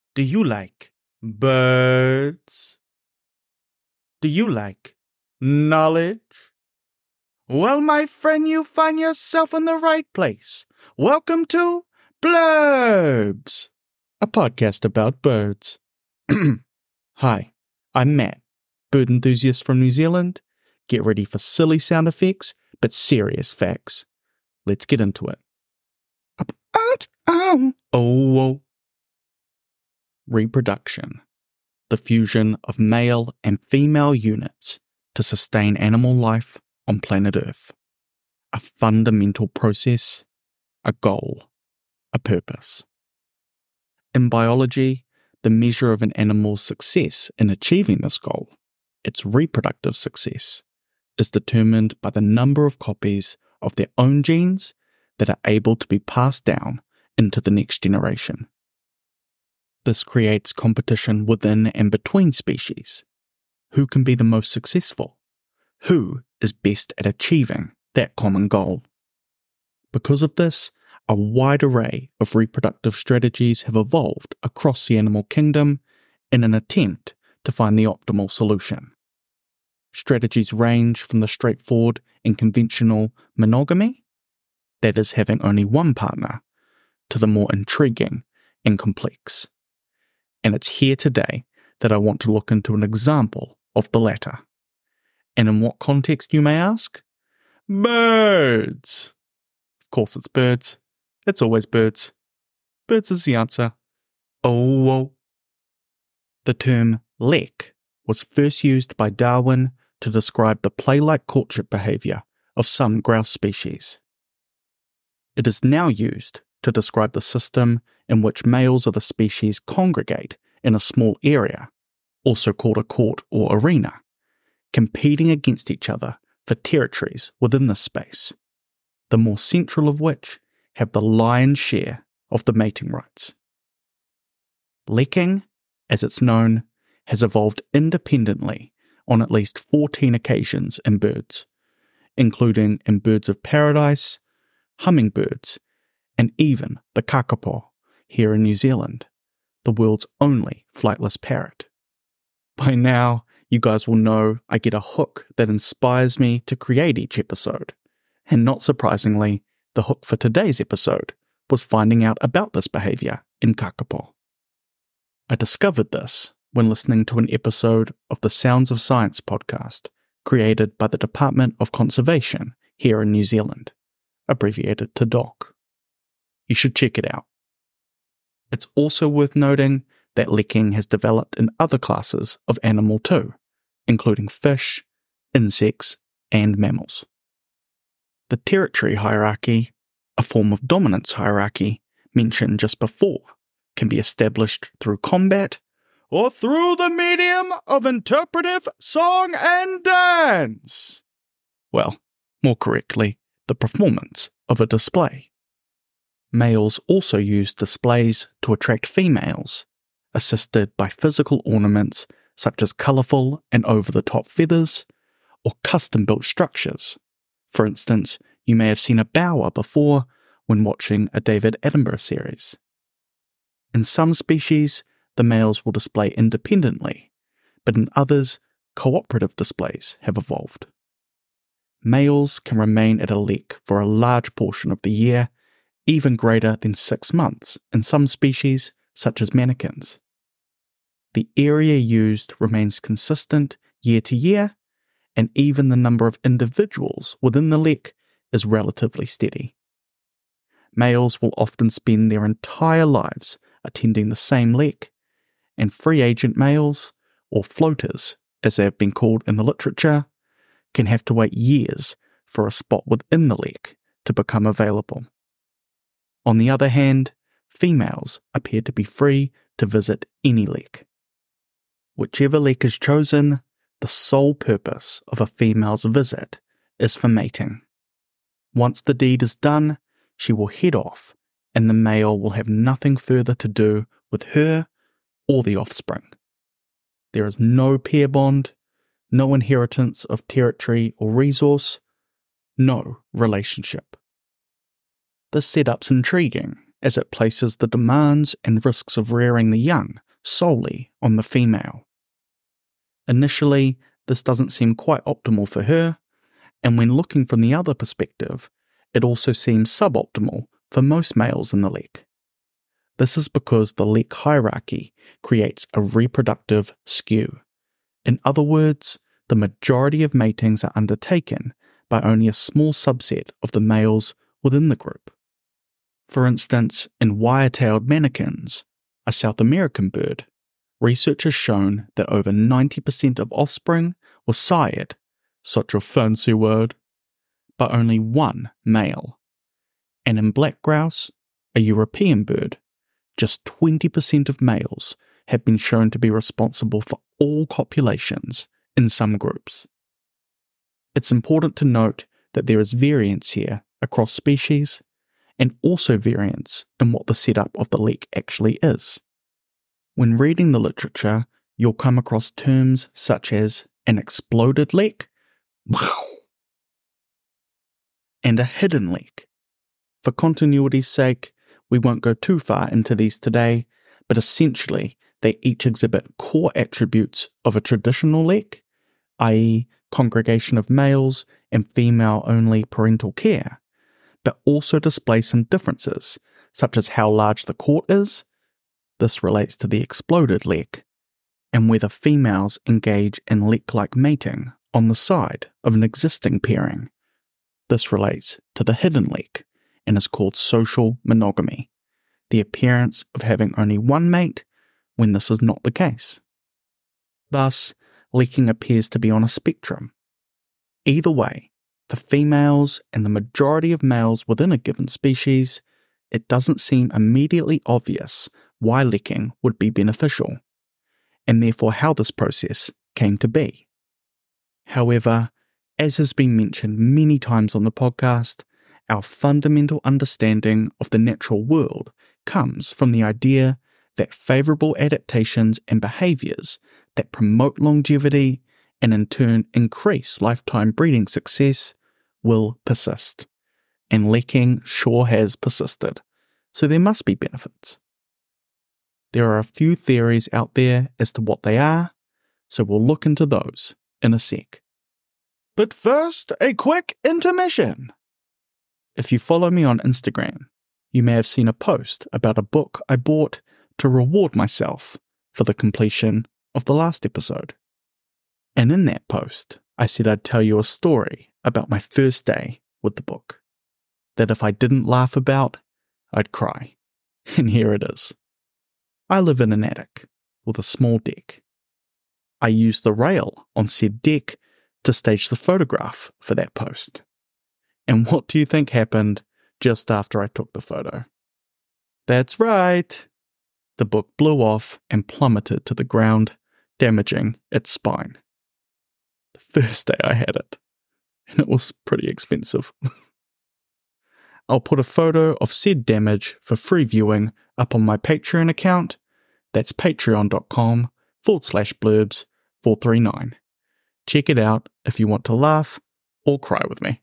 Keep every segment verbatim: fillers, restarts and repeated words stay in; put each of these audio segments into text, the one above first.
Do you like birds? Do you like knowledge? Well, my friend, you find yourself in the right place. Welcome to Blurbs, a podcast about birds. Hi, I'm Matt, bird enthusiast from New Zealand. Get ready for silly sound effects, but serious facts. Let's get into it. Oh, oh. Reproduction. The fusion of male and female units to sustain animal life on planet Earth. A fundamental process, a goal, a purpose. In biology, the measure of an animal's success in achieving this goal, its reproductive success, is determined by the number of copies of their own genes that are able to be passed down into the next generation. This creates competition within and between species. Who can be the most successful? Who is best at achieving that common goal? Because of this, a wide array of reproductive strategies have evolved across the animal kingdom in an attempt to find the optimal solution. Strategies range from the straightforward and conventional monogamy, that is having only one partner, to the more intriguing and complex. And it's here today that I want to look into an example of the latter. And in what context, you may ask? Birds! Of course it's birds. It's always birds. Birds is the answer. Oh, whoa. The term lek was first used by Darwin to describe the play-like courtship behaviour of some grouse species. It is now used to describe the system in which males of a species congregate in a small area, also called a court or arena, competing against each other for territories within this space, the more central of which have the lion's share of the mating rights. Lekking, as it's known, has evolved independently on at least fourteen occasions in birds, including in birds of paradise, hummingbirds, and even the kakapo here in New Zealand, the world's only flightless parrot. By now, you guys will know I get a hook that inspires me to create each episode, and not surprisingly, the hook for today's episode was finding out about this behaviour in kakapo. I discovered this when listening to an episode of the Sounds of Science podcast created by the Department of Conservation here in New Zealand, abbreviated to D O C. You should check it out. It's also worth noting that lekking has developed in other classes of animal too, including fish, insects, and mammals. The territory hierarchy, a form of dominance hierarchy mentioned just before, can be established through combat or through the medium of interpretive song and dance. Well, more correctly, the performance of a display. Males also use displays to attract females, assisted by physical ornaments such as colourful and over-the-top feathers, or custom-built structures. For instance, you may have seen a bower before when watching a David Attenborough series. In some species, the males will display independently, but in others, cooperative displays have evolved. Males can remain at a lek for a large portion of the year, even greater than six months in some species, such as manakins. The area used remains consistent year to year, and even the number of individuals within the lek is relatively steady. Males will often spend their entire lives attending the same lek, and free agent males, or floaters as they have been called in the literature, can have to wait years for a spot within the lek to become available. On the other hand, females appear to be free to visit any lek. Whichever lek is chosen, the sole purpose of a female's visit is for mating. Once the deed is done, she will head off, and the male will have nothing further to do with her or the offspring. There is no pair bond, no inheritance of territory or resource, no relationship. This setup's intriguing as it places the demands and risks of rearing the young solely on the female. Initially, this doesn't seem quite optimal for her, and when looking from the other perspective, it also seems suboptimal for most males in the lek. This is because the lek hierarchy creates a reproductive skew. In other words, the majority of matings are undertaken by only a small subset of the males within the group. For instance, in wire-tailed manakins, a South American bird, research has shown that over ninety percent of offspring were sired, such a fancy word, by only one male. And in black grouse, a European bird, just twenty percent of males have been shown to be responsible for all copulations in some groups. It's important to note that there is variance here across species, and also variance in what the setup of the lek actually is. When reading the literature, you'll come across terms such as an exploded lek and a hidden lek. For continuity's sake, we won't go too far into these today, but essentially they each exhibit core attributes of a traditional lek, that is congregation of males and female-only parental care, but also display some differences, such as how large the court is, this relates to the exploded lek, and whether females engage in lek-like mating on the side of an existing pairing. This relates to the hidden lek, and is called social monogamy, the appearance of having only one mate when this is not the case. Thus, leking appears to be on a spectrum. Either way, for females and the majority of males within a given species, it doesn't seem immediately obvious why leking would be beneficial, and therefore how this process came to be. However, as has been mentioned many times on the podcast, our fundamental understanding of the natural world comes from the idea that favourable adaptations and behaviours that promote longevity and in turn increase lifetime breeding success will persist. And leking sure has persisted, so there must be benefits. There are a few theories out there as to what they are, so we'll look into those in a sec. But first, a quick intermission. If you follow me on Instagram, you may have seen a post about a book I bought to reward myself for the completion of the last episode. And in that post, I said I'd tell you a story about my first day with the book, that if I didn't laugh about, I'd cry. And here it is. I live in an attic with a small deck. I used the rail on said deck to stage the photograph for that post. And what do you think happened just after I took the photo? That's right. The book blew off and plummeted to the ground, damaging its spine. The first day I had it, and it was pretty expensive. I'll put a photo of said damage for free viewing up on my Patreon account. That's patreon.com forward slash blurbs 439. Check it out if you want to laugh or cry with me.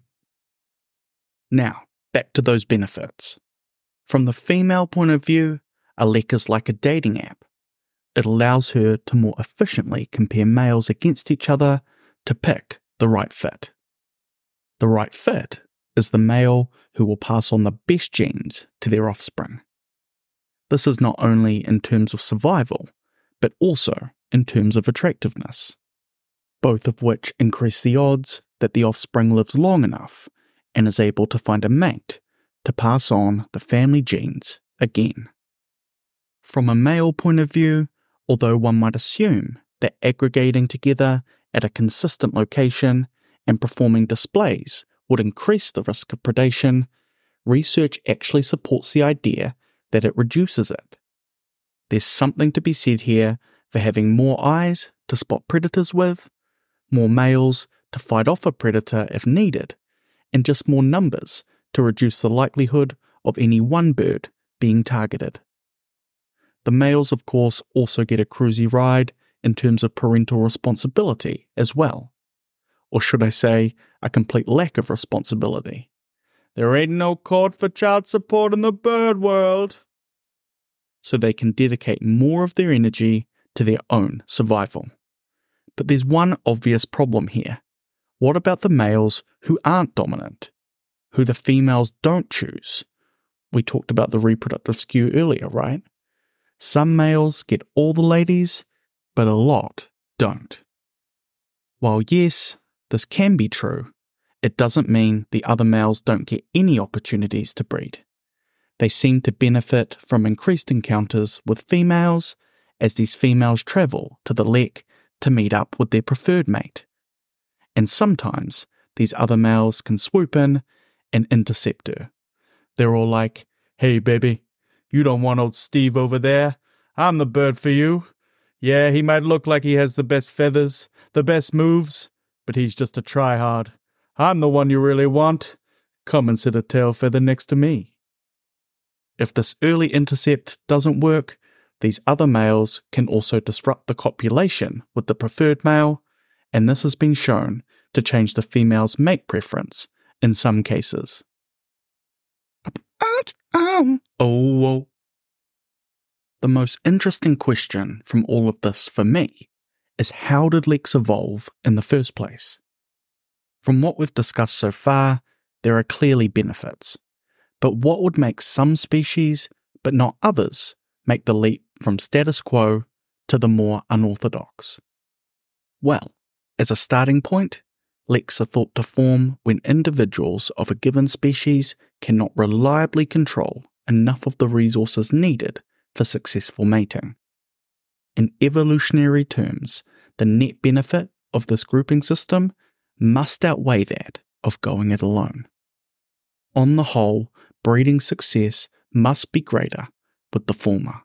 Now, back to those benefits. From the female point of view, a lek is like a dating app. It allows her to more efficiently compare males against each other to pick the right fit. The right fit is the male who will pass on the best genes to their offspring. This is not only in terms of survival, but also in terms of attractiveness, both of which increase the odds that the offspring lives long enough and is able to find a mate to pass on the family genes again. From a male point of view, although one might assume that aggregating together at a consistent location and performing displays would increase the risk of predation, research actually supports the idea that it reduces it. There's something to be said here for having more eyes to spot predators with, more males to fight off a predator if needed, and just more numbers to reduce the likelihood of any one bird being targeted. The males, of course, also get a cruisy ride in terms of parental responsibility as well. Or should I say, a complete lack of responsibility, There ain't no court for child support in the bird world. So they can dedicate more of their energy to their own survival. But there's one obvious problem here. What about the males who aren't dominant? Who the females don't choose? We talked about the reproductive skew earlier, right? Some males get all the ladies, but a lot don't. While yes, this can be true, it doesn't mean the other males don't get any opportunities to breed. They seem to benefit from increased encounters with females as these females travel to the lek to meet up with their preferred mate. And sometimes these other males can swoop in and intercept her. They're all like, "Hey baby, you don't want old Steve over there. I'm the bird for you. Yeah, he might look like he has the best feathers, the best moves, but he's just a tryhard. I'm the one you really want. Come and sit a tail feather next to me." If this early intercept doesn't work, these other males can also disrupt the copulation with the preferred male, and this has been shown to change the female's mate preference in some cases. Oh, oh. The most interesting question from all of this for me is, how did leks evolve in the first place? From what we've discussed so far, there are clearly benefits. But what would make some species, but not others, make the leap from status quo to the more unorthodox? Well, as a starting point, leks are thought to form when individuals of a given species cannot reliably control enough of the resources needed for successful mating. In evolutionary terms, the net benefit of this grouping system must outweigh that of going it alone. On the whole, breeding success must be greater with the former.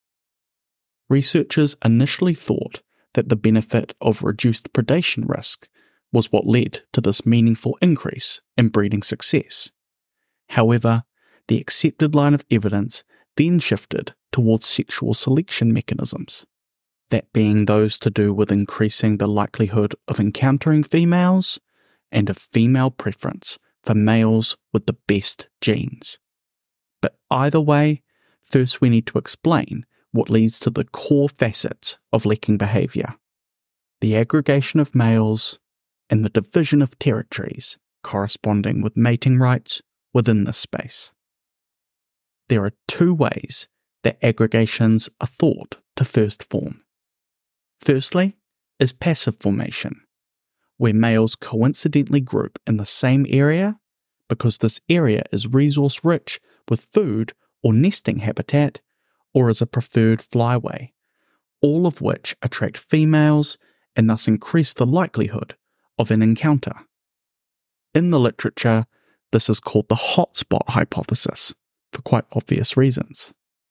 Researchers initially thought that the benefit of reduced predation risk was what led to this meaningful increase in breeding success. However, the accepted line of evidence then shifted towards sexual selection mechanisms, that being those to do with increasing the likelihood of encountering females and a female preference for males with the best genes. But either way, first we need to explain what leads to the core facets of lekking behaviour: the aggregation of males and the division of territories corresponding with mating rights within this space. There are two ways that aggregations are thought to first form. Firstly is passive formation, where males coincidentally group in the same area because this area is resource-rich with food or nesting habitat, or as a preferred flyway, all of which attract females and thus increase the likelihood of an encounter. In the literature, this is called the hotspot hypothesis, for quite obvious reasons.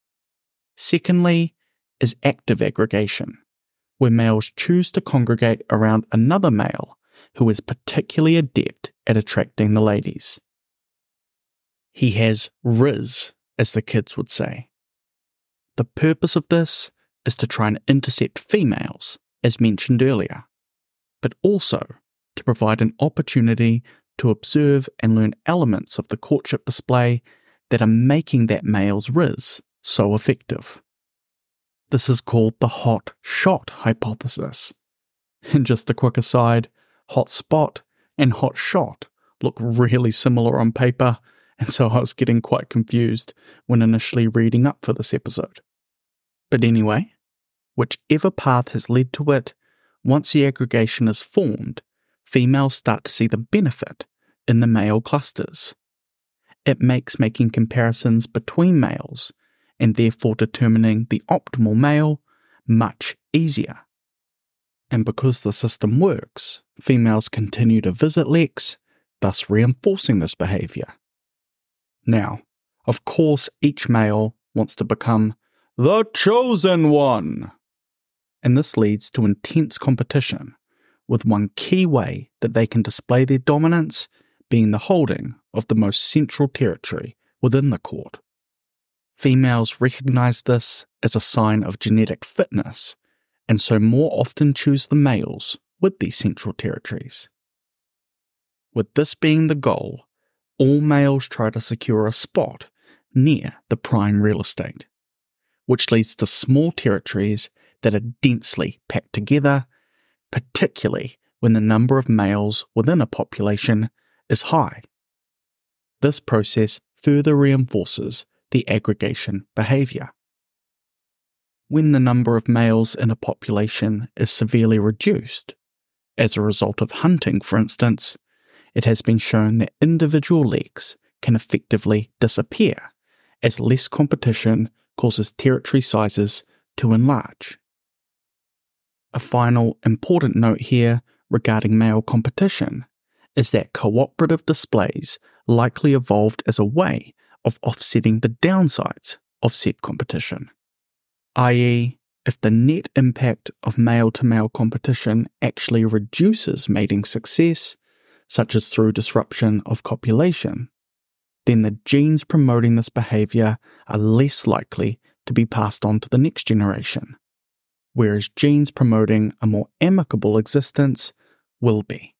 Secondly is active aggregation, where males choose to congregate around another male who is particularly adept at attracting the ladies. He has riz, as the kids would say. The purpose of this is to try and intercept females, as mentioned earlier, but also to provide an opportunity to observe and learn elements of the courtship display that are making that male's riz so effective. This is called the hot shot hypothesis. And just a quick aside, hot spot and hot shot look really similar on paper, and so I was getting quite confused when initially reading up for this episode. But anyway, whichever path has led to it, once the aggregation is formed, females start to see the benefit in the male clusters. It makes making comparisons between males, and therefore determining the optimal male, much easier. And because the system works, females continue to visit leks, thus reinforcing this behaviour. Now, of course, each male wants to become the chosen one, and this leads to intense competition, with one key way that they can display their dominance being the holding of the most central territory within the court. Females recognize this as a sign of genetic fitness, and so more often choose the males with these central territories. With this being the goal, all males try to secure a spot near the prime real estate, which leads to small territories that are densely packed together, particularly when the number of males within a population is high. This process further reinforces the aggregation behavior. When the number of males in a population is severely reduced, as a result of hunting for instance, it has been shown that individual leks can effectively disappear as less competition causes territory sizes to enlarge. A final important note here regarding male competition is that cooperative displays likely evolved as a way of offsetting the downsides of said competition, that is, if the net impact of male-to-male competition actually reduces mating success, such as through disruption of copulation, then the genes promoting this behavior are less likely to be passed on to the next generation, whereas genes promoting a more amicable existence will be.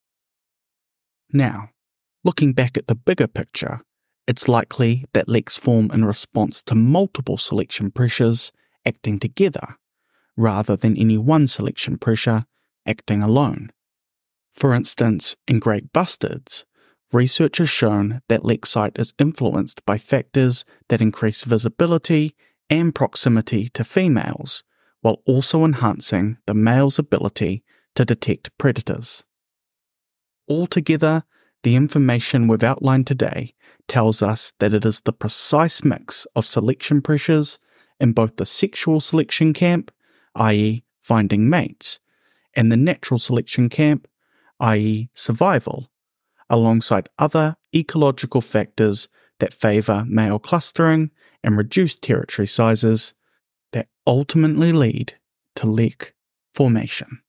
Now, looking back at the bigger picture, it's likely that leks form in response to multiple selection pressures acting together, rather than any one selection pressure acting alone. For instance, in great bustards, research has shown that lek sight is influenced by factors that increase visibility and proximity to females, while also enhancing the male's ability to detect predators. Altogether, the information we've outlined today tells us that it is the precise mix of selection pressures in both the sexual selection camp, that is finding mates, and the natural selection camp, that is survival, alongside other ecological factors that favour male clustering and reduce territory sizes that ultimately lead to lek formation.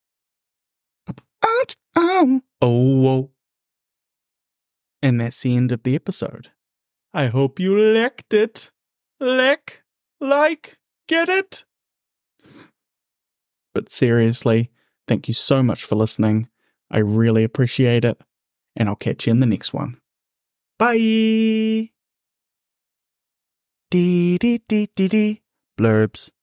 Oh, oh. And that's the end of the episode. I hope you liked it. Lek, like, get it? But seriously, thank you so much for listening. I really appreciate it. And I'll catch you in the next one. Bye! Dee dee dee dee dee. Blurbs.